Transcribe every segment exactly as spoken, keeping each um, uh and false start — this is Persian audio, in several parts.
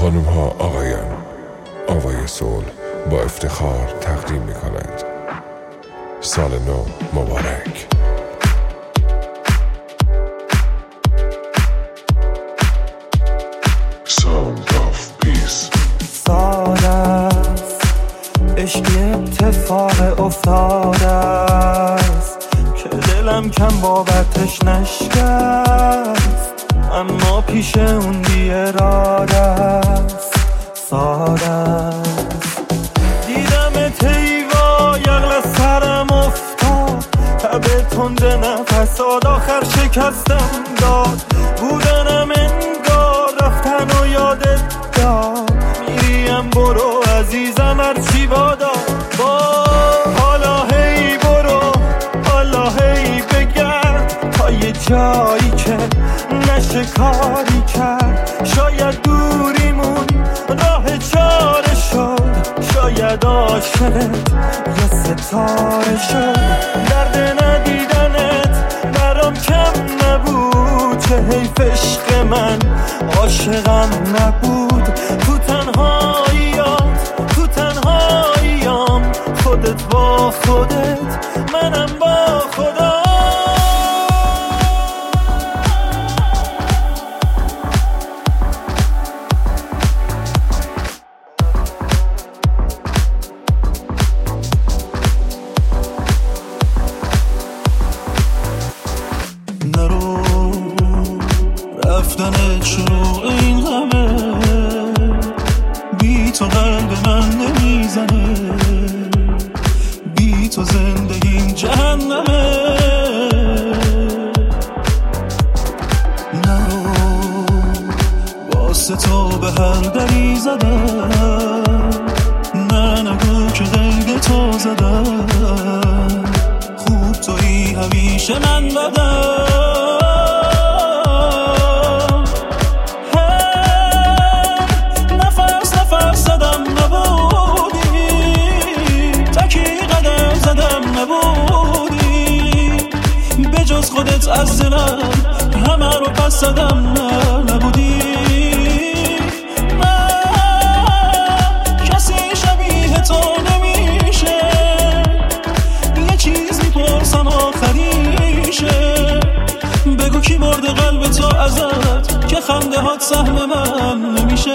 خانم ها آقایان، آوای صلح با افتخار تقدیم می کند سال نو مبارک. Sound of Peace. سال است عشقی اتفاق افتاده است که دلم کم بابتش نشکست، اما پیش اون بی‌اراده است. سال است دیدم تیوا یغل سرم افتاد، تب تند نفساد آخر شکستم داد. بودنم انگار رفتن و یادت داد، میریم برو عزیزم هرچی بادا. با حالا هی برو حالا هی بگرد تا یه جایی که نشه کاری کرد. شاید دوریمون راه چاره شد، شاید عاشقت یه ستاره شد. درد ندیدنت برام کم نبود، چه حیف عشق من عاشقم نبود. تو تنهاییات تو تنهاییام، خودت با خودت منم با خدا. رفتنت شروع این همه، بی تو قلب من نمیزنه، بی تو زندگیم جهنمه. نرو واسه تو به هر دری زدم، نه نگو که قید تو زدم. خوب تویی همیشه من بدم، بجز خودت از دلم همه رو پس زدم. نه نبودی نه کسی شبیه تو نمیشه، یه چیز میپرسم آخریشه. بگو کی برده قلب تو ازت که خنده هات سهم من نمیشه.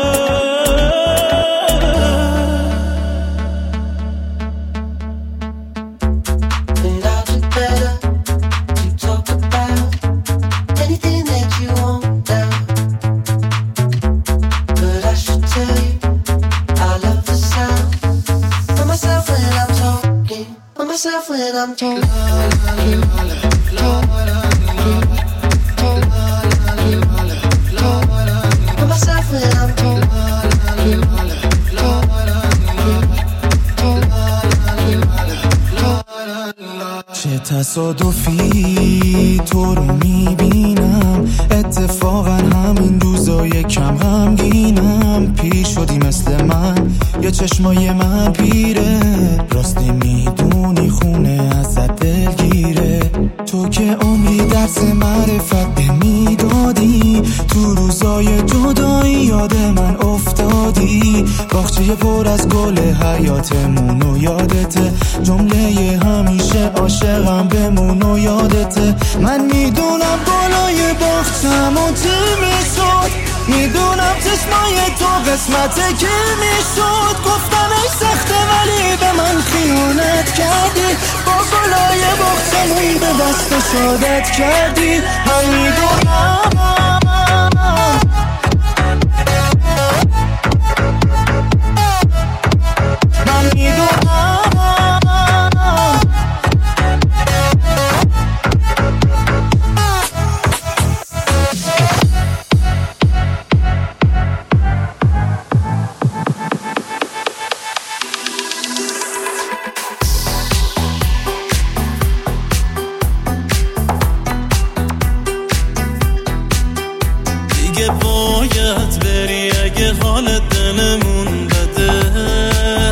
When I'm talking, myself when I'm talking, چه تصادفی تو رو میبینم، اتفاقا همین روزای کم غمگینم. پیر شدی مثل من یا چشمای من پیره، راست نمیدونی خونه ازت دلگیره. تو که عمری درس معرفت به میدادی، تو روزای جدایی یاد من افتادی. باغچه پر از گل حیاتمون و یادته، جمله همیشه عاشقم بمون و یادته. من میدونم بالای باغچم و چی میشد، میدونم چشمای تو قسمته که میشد. گفتم ای سخته ولی به من خیانت کردی، با بالای باغچمون به دست شادت کردی. من میدونم من میدونم دیگه باید بری اگه حال دلمون بده.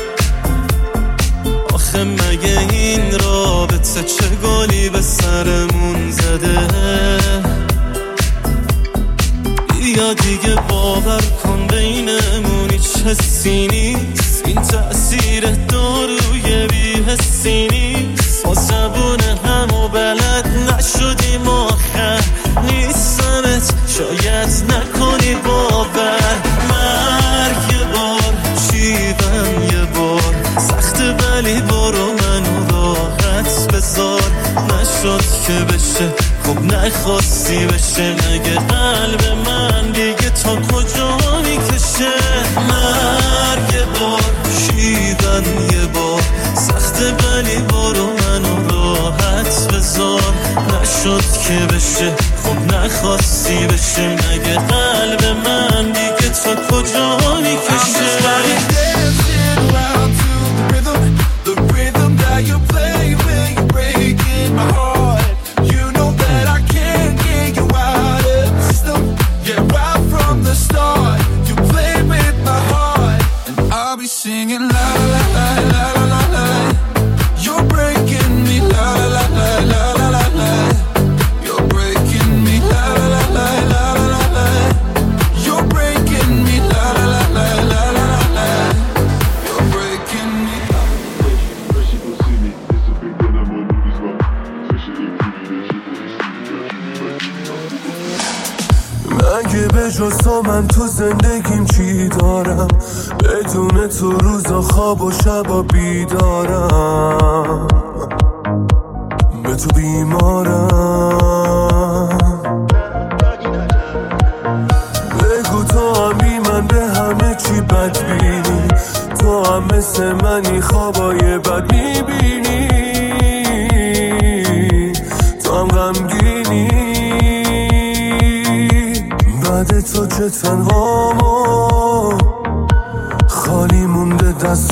آخه مگه این رابطه چه گلی به سرمون زده. بیا دیگه باور کن بینمون هیچ حسی نیست، این تأثیر داروی بی حسی نیست، ما زبون همو بلد نشدیم آخر نیستمت شاید نکنی باور. مرگ یه بار شیون یه بار سخته ولی برو منو راحت بذار، نشد که بشه خب نخواستی بشه، مگه قلب من دیگه تا کجا میکشه. مرگ یه بار شیون یه بار سخته ولی برو منو راحت بذار، نشد که بشه خب نخواستی بشه، مگه قلب من دیگه تا کجا میکشه. Singing la la la la la la la, you're breaking me la la la la la la la, you're breaking me la la la la la la la, you're breaking me la la la la la la la, you're breaking me. مگه به جز تو من تو زندگیم چی دارم، بدون تو روزا خواب و شبا بیدارم، به تو بیمارم. بگو تو هم بی من به همه چی بد بینی، تو هم مثل منی خوابای بد میبینی، تو هم غمگینی، بعد تو چه تنهامو خالی مونده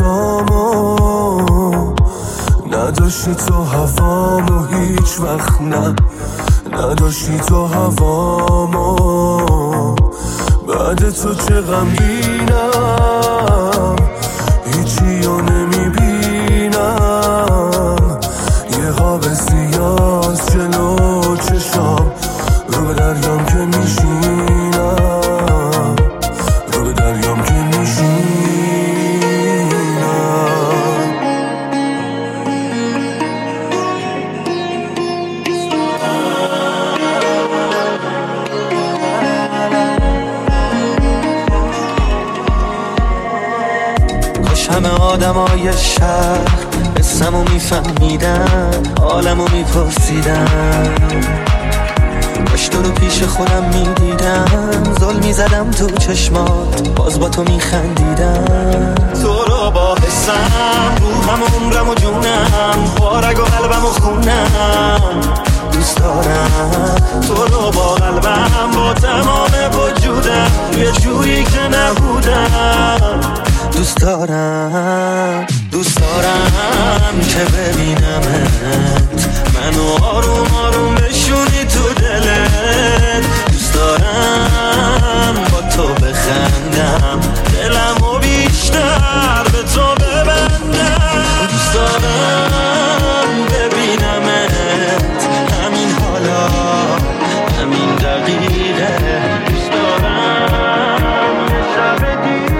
دستامو، نداشتی تو هوامو هیچ وقت، نه نداشتی تو هوامو، بعد تو چه غمگینم هیچی رو نمیبینم، یه قاب سیاس جلو چشام رو به دریام که میشینم، رو به دریام که میشینم. کاش همه آدمای شهر اسمو میفهمیدن، حالمو میپرسیدن، کاش تو رو پیش خودم میدیدم، زل میزدم تو چشمات باز با تو میخندیدم، تو رو با حسم روحم و عمرم و جونم، با رگ و قلبم و خونم دوست دارم، تو رو با قلبم با تمام وجودم، یه جوری که نبودم دوست دارم، دوست دارم که ببینمت منو آروم آروم بشونی تو دلت، دوست دارم با تو بخندم دلمو بیشتر به تو ببندم، دوست دارم ببینمت همین حالا همین دقیقه، دوست دارم یه شب دیگر.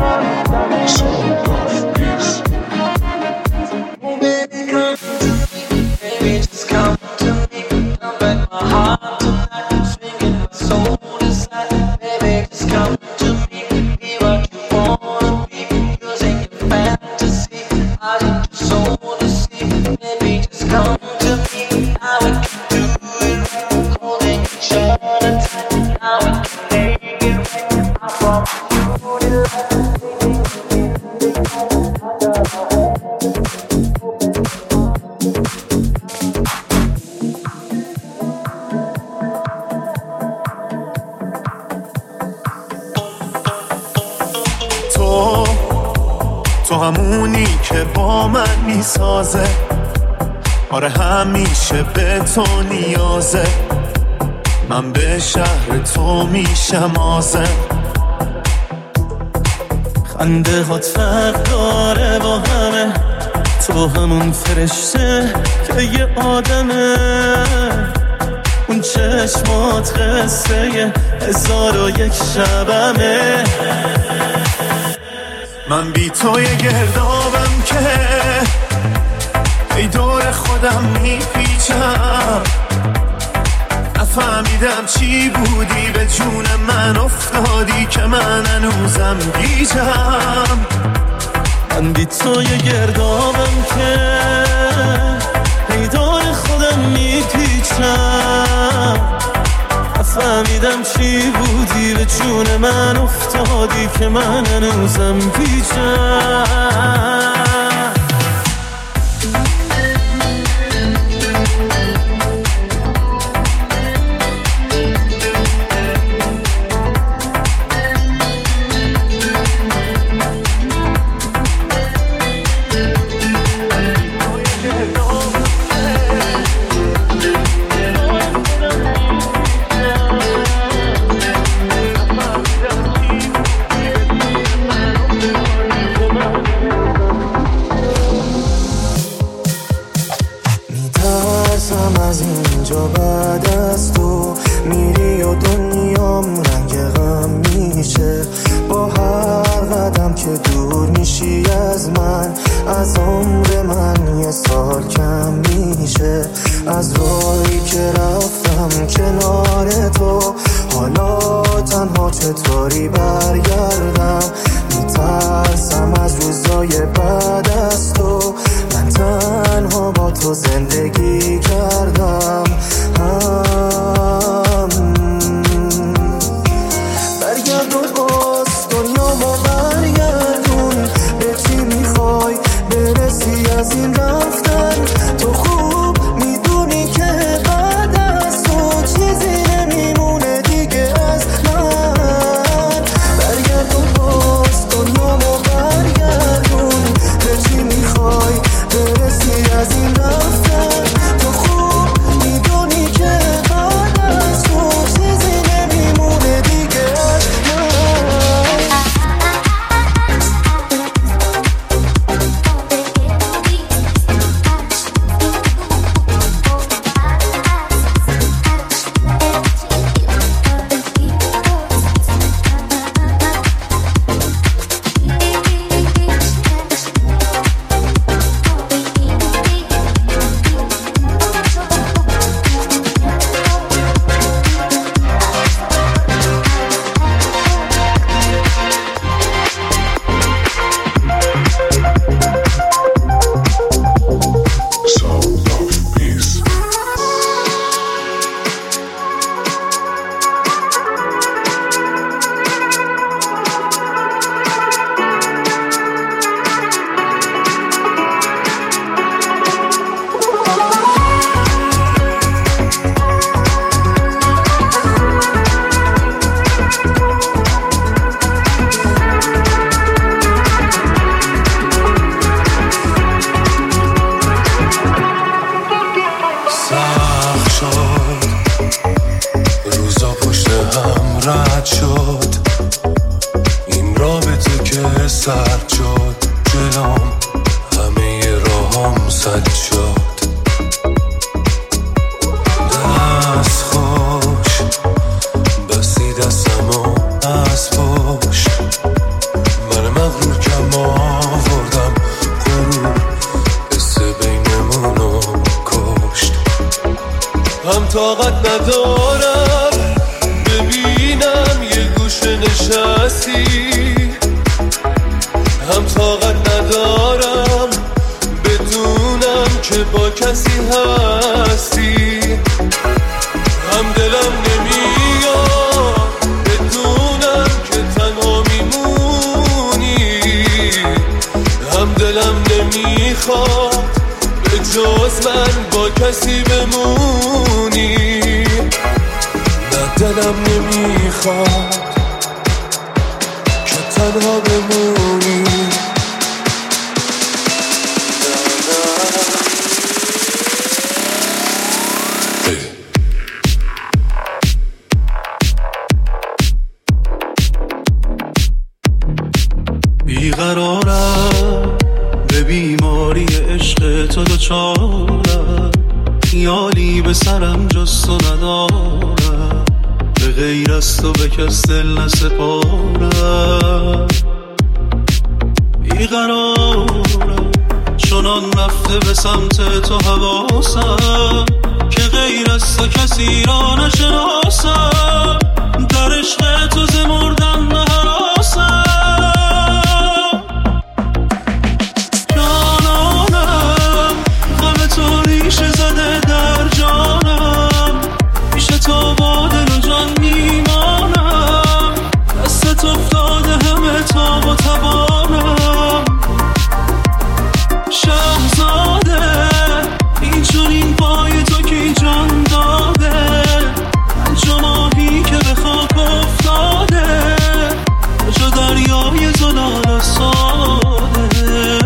تو همونی که با من میسازه، آره همیشه به تو نیازه، من به شهر تو میشم آزه، خنده هات فرق داره با همه، تو همون فرشته که یه آدمه، اون چشمات قصه هزار و یک شبمه. من بی توی گردابم که ای دور خودم میپیچم، نفهمیدم چی بودی به جون من افتادی که من هنوزم گیجم. من بی توی گردابم که ای دور خودم میپیچم، نفهمیدم چی بودی به جون من افتادی که من هنوزم گیجم. از راهی که رفتم کنار تو، حالا تنها چطوری برگردم؟ میترسم از روزای بعد از تو، من تنها با تو زندگی کردم. هم برگردون باز دنیامو برگردون، به چی میخوای برسی از این رفتن؟ تو خوب میدونی که بعد از تو چیزی نمیمونه دیگه از من. برگردون باز دنیامو برگردون، به چی میخوای برسی از این رفتن؟ تو خوب میدونی که بعد از تو چیزی نمیمونه دیگه از من. بیقرارم به بیماری عشق تو دوچارم، خیالی به سرم جز تو ندارم، به غیر از تو به کس دل نسپارم. بیقرارم چنان رفته به سمت تو حواسم که غیر از تو کسی را نشناسم. در عشق تو زمردم به هراسم. جانانم غم تو ریشه زده در جانم، میشه تا با دل و جان میمانم. دستت افتاده همه تاب و توانم. شهزاده این چون این پای تو کی جان داده، پنج ماهی که به خاک افتاده، کجا دریای زلال ساده.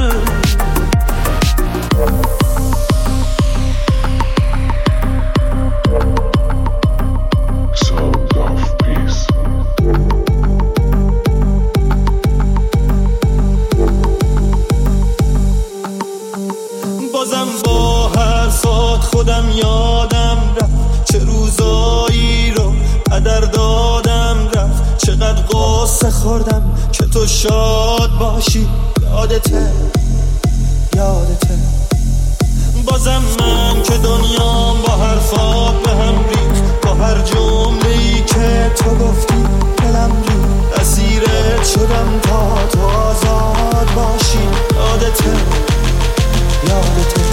بازم با حرفات خودم یادم رفت، چه روزایی رو قدر دادم رفت. چقدر قصه خوردم که تو شاد باشی، یادته یادته. بازم من که دنیام با حرفات به هم ریخت، با هر جمله‌ای که تو گفتی دلم ریخت. اسیرت شدم تا تو آزاد باشی، یادته یادته.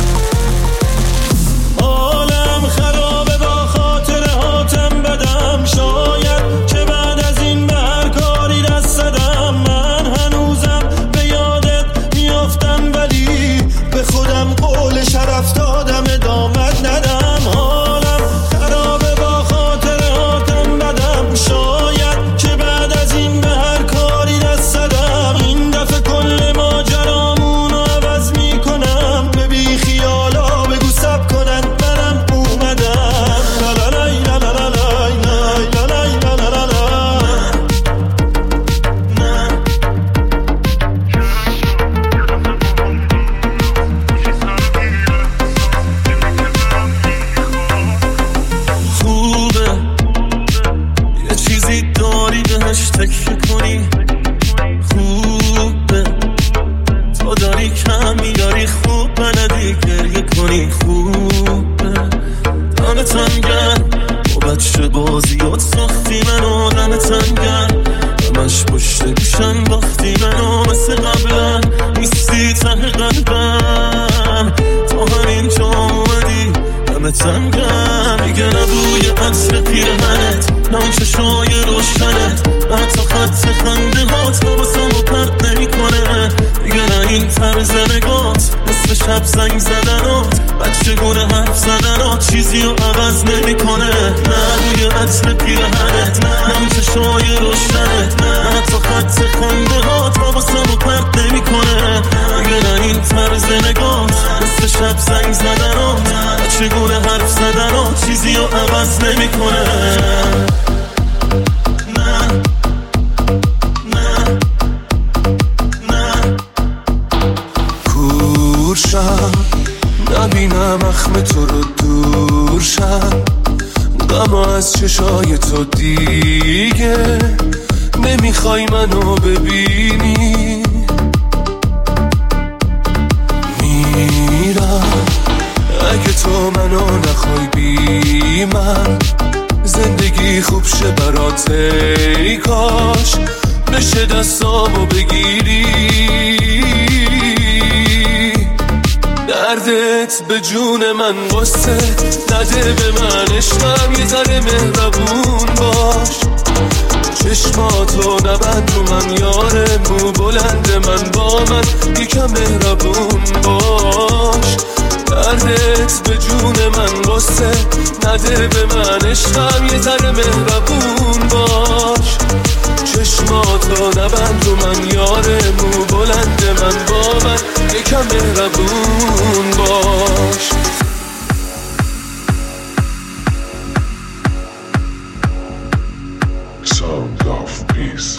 عالم خرابه با خاطر هاتم بدم، شاید که بعد از این به هر کاری دست زدم. من هنوزم به یادت میافتم، ولی به خودم قول شرف دادم ادامت ندم. عالم خرابه با خاطر هاتم بدم، شاید که بعد از این به هر کاری دست زدم. این دفعه کل ماجرامونو عوض میکنم، به بی خیالا بگو سب کنن منم اومدم. لا لا لا لا لا لا لا لا لا لا لا. خوبه یه چیزی داری بهش تکیه کنی، خوبه تو داری کم میاری، خوب بلدی گریه کنی، خوبه دمتم گرم با بچه بازیات ساختی منو. دمتم گرم همش پشت گوشم باختی منو، مثل قبلا نیستی ته قلبم، تا همین جا اومدی. دمتم گرم دیگه نبوی عطر پیرهنت، نه اون چشای روشنت، نه حتی خط خنده هات حواسمو پرت نمی کنه دیگه. نه این طرز نگات مثل شب زنگ زدنات، بچه گونه حرف زدنات چیزی رو عوض نمی کنه. نه روی عطر پیرهنت، نه اون چشای روشنت، نه حتی خط خنده هات حواسمو پرت نمی کنه دیگه. نه این طرز نگات مثل شب زنگ زدنات، بچه گونه حرف زدنات چیزی رو عوض نمی کنه. نبینم اخم تو رو دور شم، غم از چشای تو دیگه نمیخوای منو ببینی. میرم اگه تو منو نخوای بی من، زندگی خوب شه برات ای کاش بشه دستامو بگیری. دردت به جون من قصه نده به من، عشقم یه ذره مهربون باش. چشماتو نبند رو من یاره، مو بلند من با من یکم مهربون باش. دردت به جون من قصه نده به من، عشقم یه ذره مهربون باش. چشماتو نبند رو من یاره، مو بلند من با من یکم مهربون باش. Sound of peace.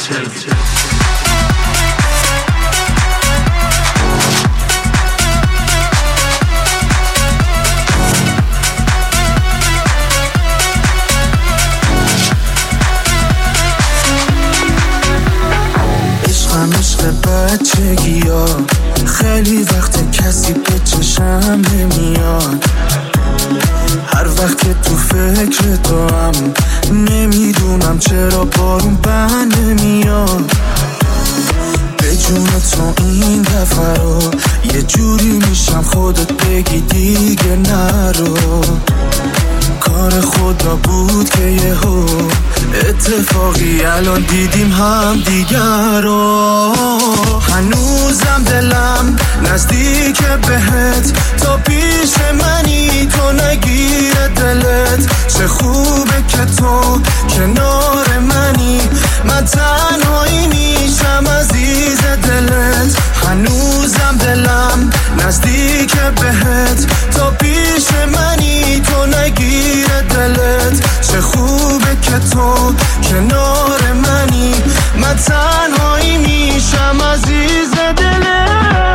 عشقم عشق بچگی ها، خیلی وقت کسی به چشم نمیاد. هر وقت که تو فکر تو هم نمیدونم چرا بارون بند نمیاد. به جون تو این دفعه رو یه جوری میشم خودت بگی دیگه نرو. کار خدا بود که یهو اتفاقی الان دیدیم هم دیگر رو. هنوزم دلم نزدیک بهت، تا پیش منی تو نگیره دلت. چه خوبه که تو کنار منی، من تنهایی میشم عزیز دلت. هنوزم دلم نزدیک بهت، تا پیش منی تو نگیره دلت. چه خوبه که تو کنار منی، من تنهایی میشم عزیز دلت.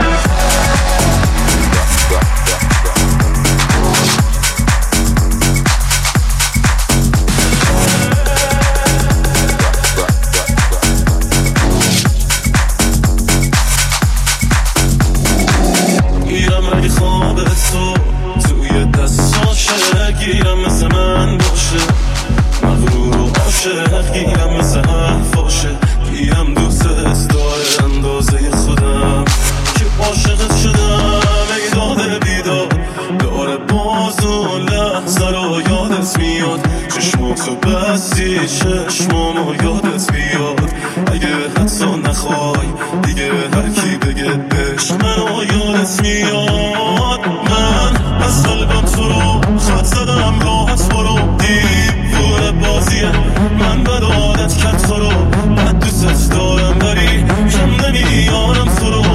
گیرم اگه خواب تو توی دستاشه، گیرم مثل من باشه مغرور و عاشق، گیرم مثل حرفاشه، گیرم دوست داره اندازه خودم که عاشقت شدم. ای داده بیداد داره باز و لحظه رو یادت میاد. چشماتو بستی چشمامو یادت بیاد. اگه حتی نخوای دیگه هر کی بگه بش منو یادت میاد. من از قلبم تو رو خط زدم راحت برو، دیوونه بازیه من بد عادت کرد تو رو. من دوست دارم ولی کم نمیارم تو رو.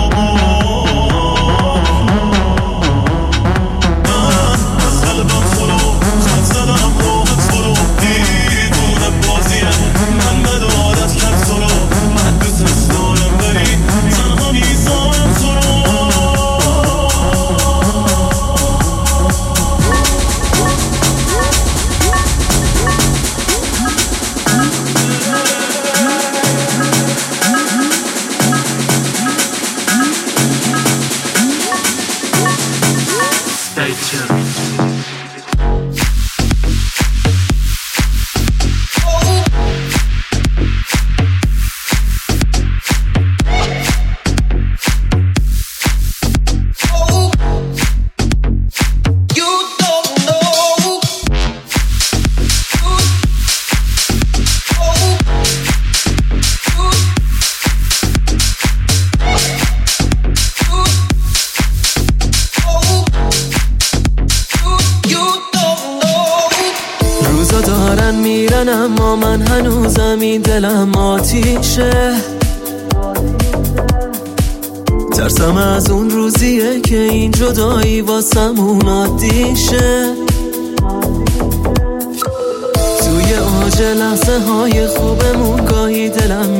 من از قلبم تو رو خط زدم راحت برو، دیوونه بازیه من بد عادت کرد تو رو. من دوست دارم ولی تنها میذارم تو رو. اما من هنوزم این دلم آتیشه. ترسم از اون روزیه که این جدایی واسمون عادیشه. توی اوج لحظه های خوبمون گاهی دلم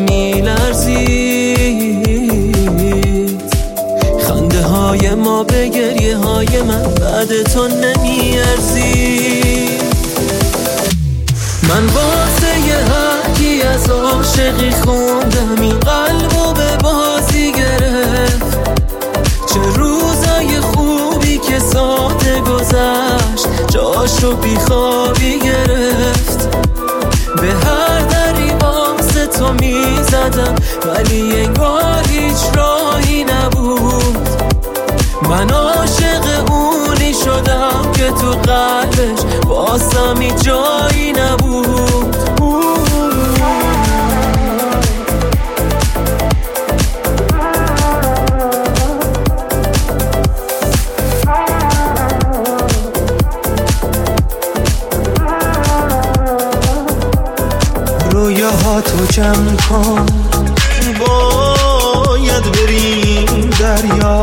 میلرزید. خنده های ما به گریه های من بعد تو نمیارزید. من واسه یه حرکی از عاشقی خوندم، این قلبو به بازی گرفت. چه روزای خوبی که ساده گذشت، جاشو بیخوابی گرفت. به هر دری واسه تو میزدم ولی انگار هیچ راهی نبود. من عاشق اونی شدم که تو قلبش واسم هیچ جایی نبود. رویاهاتو جمع کن، باید بریم دریا.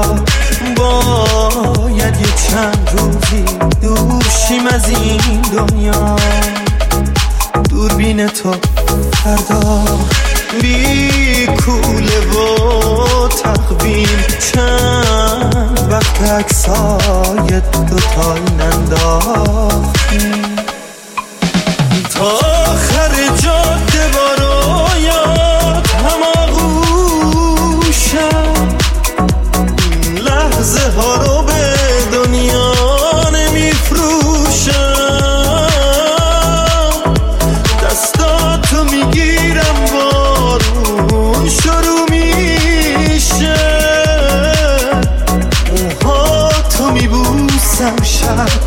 باید یه چند روزی دوشیم از این دنیا. دوربین تو فردا بی کوله و تقویم، چند وقت عکسای دوتای ننداختیم تا آخر جاده برایت هماغوشم، لحظه ها رو به دنیا نمیفروشم، دستاتو میگیرم بارون شروع میشه، موهاتو میبوسم شب